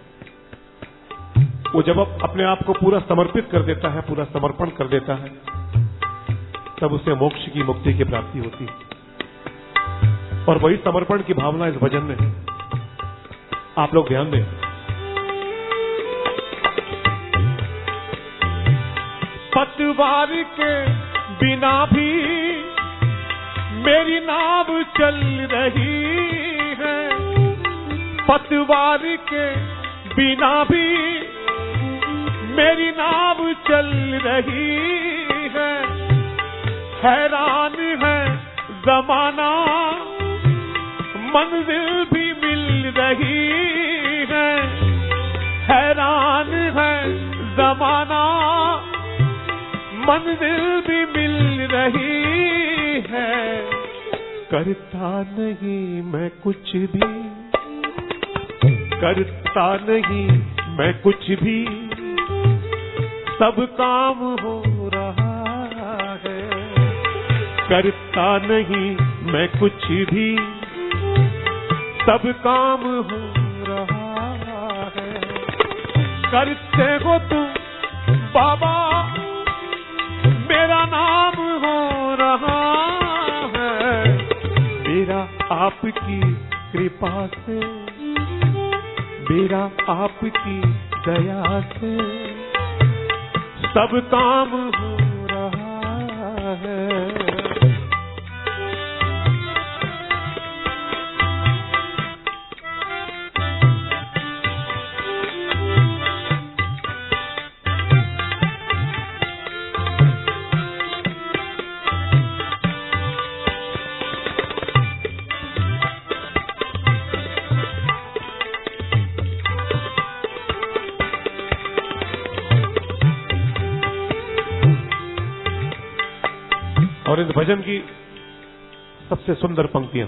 वो जब अपने आप को पूरा समर्पित कर देता है पूरा समर्पण कर देता है तब उसे मोक्ष की मुक्ति की प्राप्ति होती है और वही समर्पण की भावना इस भजन में है। आप लोग ध्यान दें पतवार के बिना भी मेरी नाव चल रही है पतवार के बिना भी मेरी नाव चल रही है हैरान है जमाना मंजिल भी मिल रही है हैरान है जमाना मंजिल भी मिल रही है करता नहीं मैं कुछ भी करता नहीं मैं कुछ भी सब काम हो रहा है करता नहीं मैं कुछ भी, सब काम हो रहा है। करते हो तुम बाबा, मेरा नाम हो रहा है। मेरा आपकी कृपा से, मेरा आपकी दया से सब काम हो रहा है। और इस भजन की सबसे सुंदर पंक्तियां,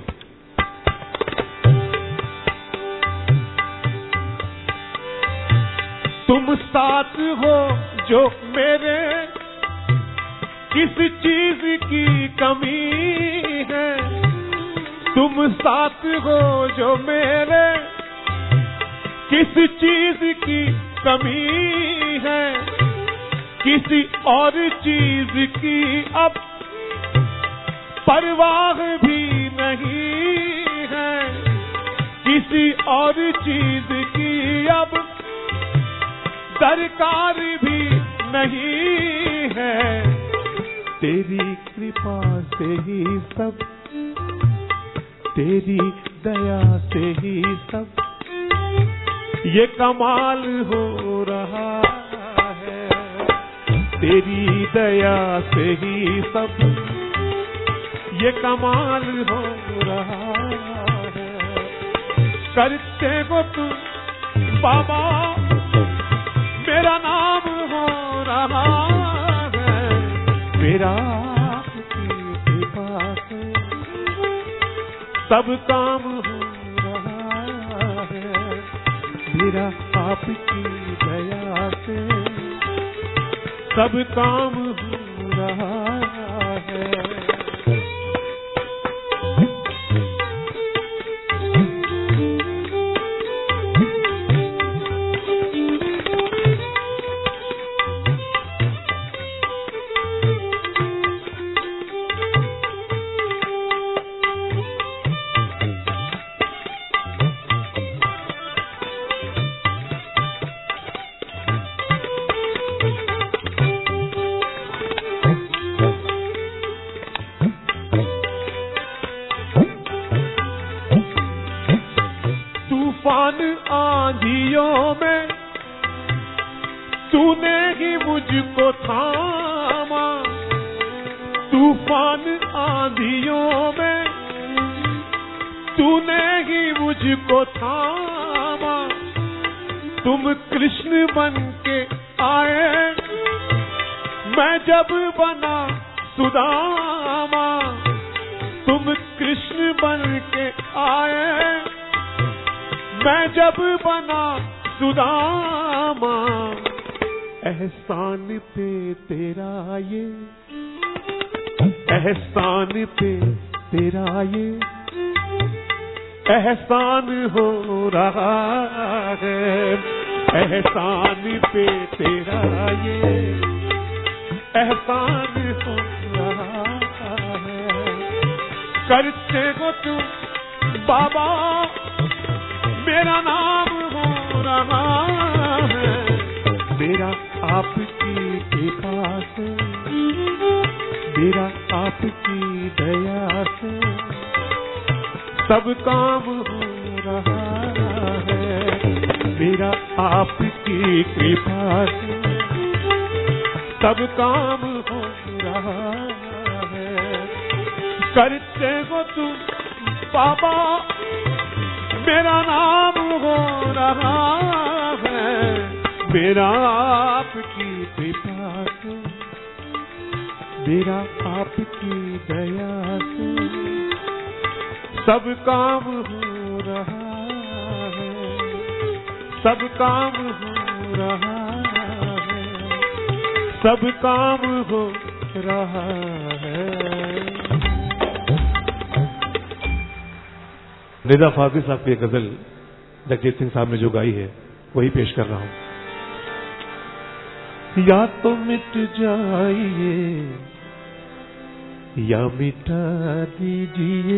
तुम साथ हो जो मेरे, किस चीज की कमी है। तुम साथ हो जो मेरे, किस चीज की कमी है। किसी और चीज की अब परवाह भी नहीं है। किसी और चीज की अब दरकार भी नहीं है। तेरी कृपा से ही सब, तेरी दया से ही सब ये कमाल हो रहा है। तेरी दया से ही सब ये कमाल हो रहा है। करते हो तुम बाबा, मेरा नाम हो रहा है। मेरा आपकी कृपा से सब काम हो रहा है। मेरा आपकी दया से सब काम हो रहा है। तूफान आंधियों में तूने ही मुझको थामा। तूफान आंधियों में तूने ही मुझको थामा। तुम कृष्ण बन के आए, मैं जब बना सुदामा। तुम कृष्ण बन के आए, मैं जब बना सुदामा। एहसान पे तेरा ये, एहसान पे तेरा ये एहसान हो रहा है। एहसान पे तेरा ये एहसान हो रहा है। करते हो तुम बाबा, मेरा नाम हो रहा है। मेरा आपकी कृपा से, मेरा आपकी दया से सब काम हो रहा है। मेरा आपकी कृपा से सब काम हो रहा है। करते हो तुम बाबा, मेरा नाम हो रहा है। मेरा आपकी कृपा से, मेरा आपकी दया से सब काम हो रहा है। सब काम हो रहा है। सब काम हो रहा है। निदा फाजिल साहब की गजल जगजीत सिंह साहब ने जो गाई है वही पेश कर रहा हूं। या तो मिट जाइए या मिटा दीजिए,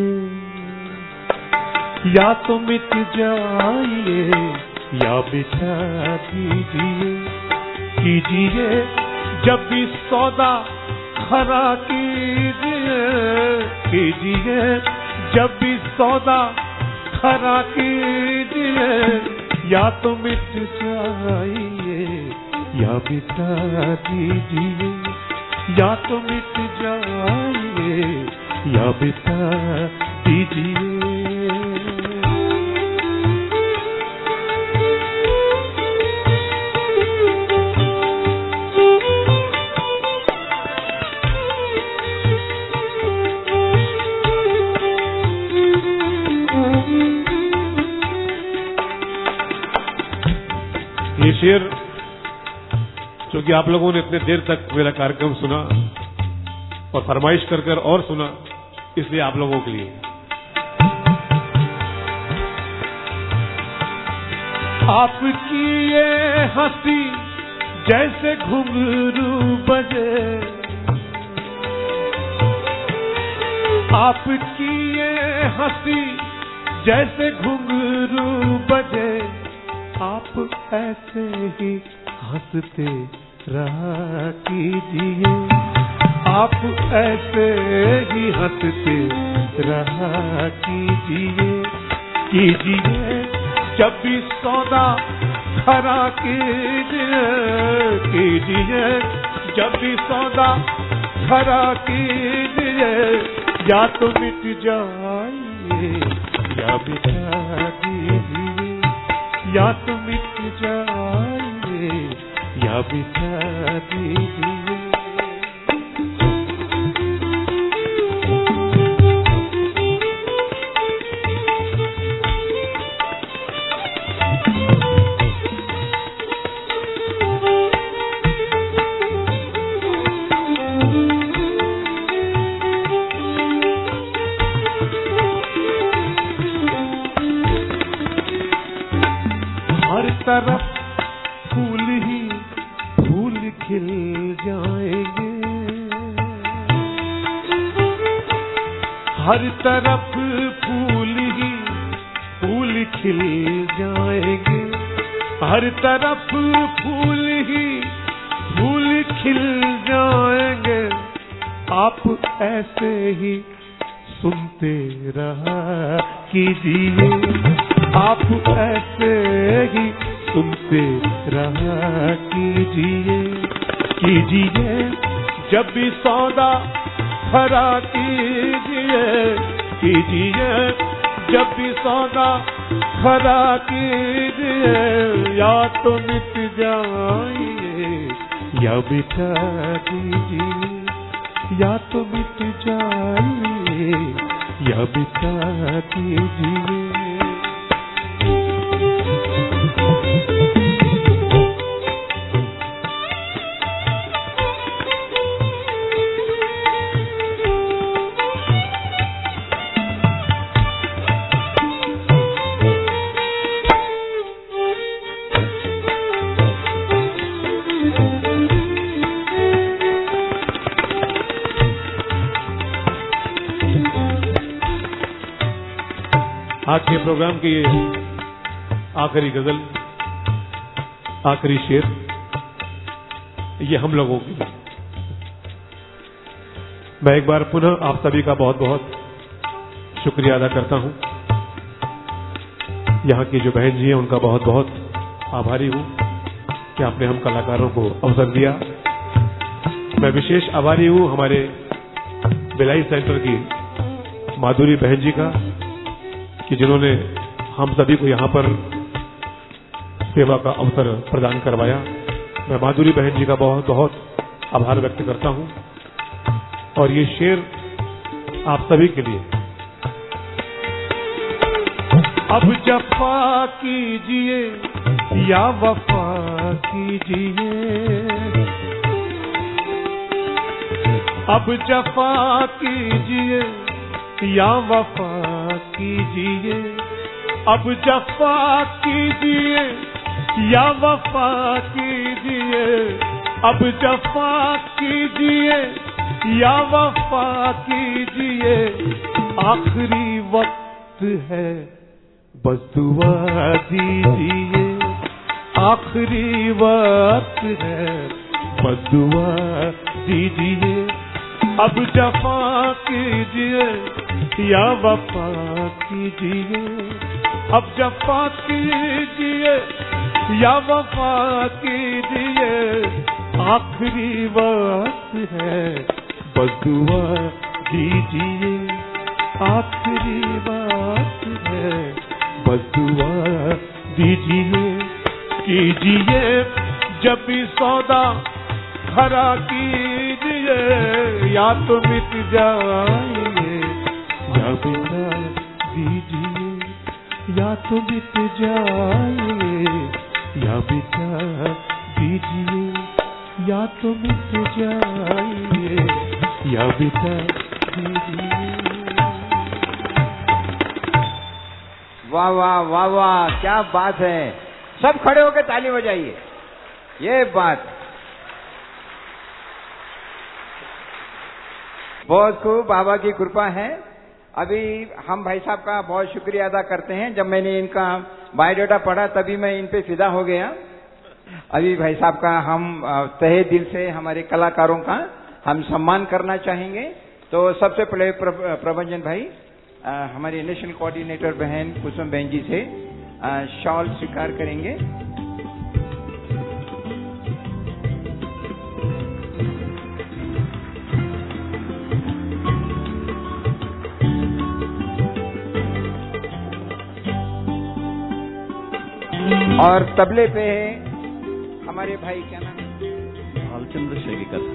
या तो मिट जाइए या मिटा दीजिए, कीजिए जब भी सौदा खरा कीजिए, कीजिए जब भी सौदा खरा कीजिए, या तो मिट जाइए या मिटा दीजिए, या तो मिट जाइए या मिटा दीजिए। ये शेर क्योंकि आप लोगों ने इतने देर तक मेरा कार्यक्रम सुना और फरमाइश कर कर और सुना, इसलिए आप लोगों के लिए। आपकी ये हंसी जैसे घुंघरू बजे, आपकी ये हंसी जैसे घुंघरू बजे, आप ऐसे ही हंसते रहा कीजिए, आप ऐसे ही हंसते रहा कीजिए, कीजिए जब भी सौदा खरा कीजिए, कीजिए जब भी सौदा खरा कीजिए, या तो मिट जाइए या मिटा दीजिए, या तो मिट जाइए या मिटा दीजिए। हर तरफ फूल ही फूल खिल जाएंगे, हर तरफ फूल ही फूल खिल जाएंगे, हर तरफ फूल ही फूल खिल जाएंगे, आप ऐसे ही सुनते रहा कीजिए, आप ऐसे ही सुनते रहा कीजिए, कीजिए जब भी सौदा खरा कीजिए, कीजिए जब भी सौदा खरा कीजिए, या तो मिट जाइए या मिटा दीजिए, या तो मिट जाइए या मिटा दीजिए। आज के प्रोग्राम की ये आखिरी गजल, आखिरी शेर, ये हम लोगों की। मैं एक बार पुनः आप सभी का बहुत बहुत शुक्रिया अदा करता हूं। यहाँ की जो बहन जी हैं उनका बहुत बहुत आभारी हूं कि आपने हम कलाकारों को अवसर दिया। मैं विशेष आभारी हूं हमारे भिलाई सेंटर की माधुरी बहन जी का कि जिन्होंने हम सभी को यहाँ पर सेवा का अवसर प्रदान करवाया। मैं माधुरी बहन जी का बहुत बहुत आभार व्यक्त करता हूँ। और ये शेर आप सभी के लिए। अब जफा कीजिए या वफा कीजिए, अब जफा कीजिए या वफा कीजिए, अब जफा कीजिए या वफा कीजिए, अब जफा कीजिए या वफा कीजिए, आखिरी वक्त है बस दुआ दीजिए, आखिरी वक्त है बस दुआ दीजिए, अब जफा कीजिए या वफा कीजिए, अब जफा कीजिए या वफा कीजिए, आखिरी वक्त है बस दुआ दीजिए, आखिरी वक्त है बस दुआ दीजिए, कीजिए जब भी सौदा खरा कीजिए, या तो मिट जाएंगे या बिता दीजिए, या तो मिट जाएंगे या बिता दीजिए, या तो मिट जाएंगे या बिता दीजिए। वाह वाह वाह वाह, क्या बात है। सब खड़े होकर ताली बजाइए। ये बात बहुत खूब, बाबा की कृपा है। अभी हम भाई साहब का बहुत शुक्रिया अदा करते हैं। जब मैंने इनका बायोडाटा पढ़ा तभी मैं इन पे फिदा हो गया। अभी भाई साहब का हम तहे दिल से हमारे कलाकारों का हम सम्मान करना चाहेंगे। तो सबसे पहले प्रभंजन भाई आ, हमारी नेशनल कोऑर्डिनेटर बहन कुसुम बहन जी से आ, शॉल स्वीकार करेंगे। और तबले पे है हमारे भाई, क्या नाम है? भालचंद्र शेगेकर।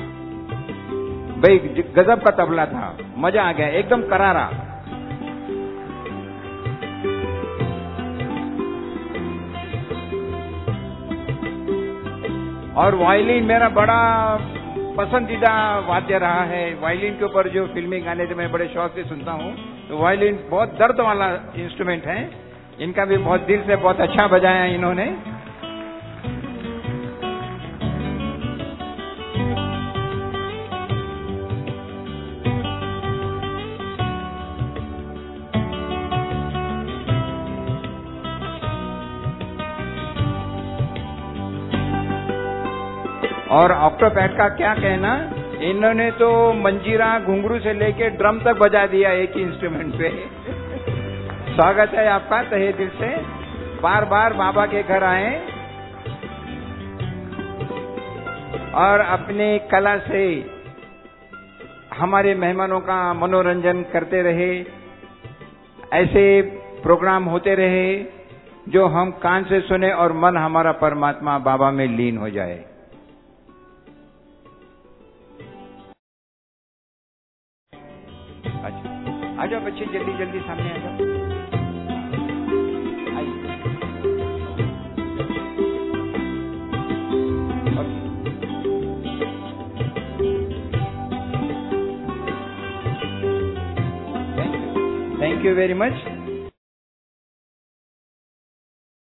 भाई गजब का तबला था, मजा आ गया, एकदम करारा। और वायलिन मेरा बड़ा पसंदीदा वाद्य रहा है। वायलिन के ऊपर जो फिल्मी गाने थे मैं बड़े शौक से सुनता हूँ। तो वायलिन बहुत दर्द वाला इंस्ट्रूमेंट है। इनका भी बहुत दिल से बहुत अच्छा बजाया इन्होंने। और ऑक्टोपैड का क्या कहना, इन्होंने तो मंजीरा घुंघरू से लेके ड्रम तक बजा दिया एक ही इंस्ट्रूमेंट पे। स्वागत है आपका तहे दिल से। बार बार बाबा के घर आए और अपनी कला से हमारे मेहमानों का मनोरंजन करते रहे। ऐसे प्रोग्राम होते रहे जो हम कान से सुने और मन हमारा परमात्मा बाबा में लीन हो जाए। आ जाओ बच्चे, जल्दी जल्दी सामने आ जाओ। Thank you very much.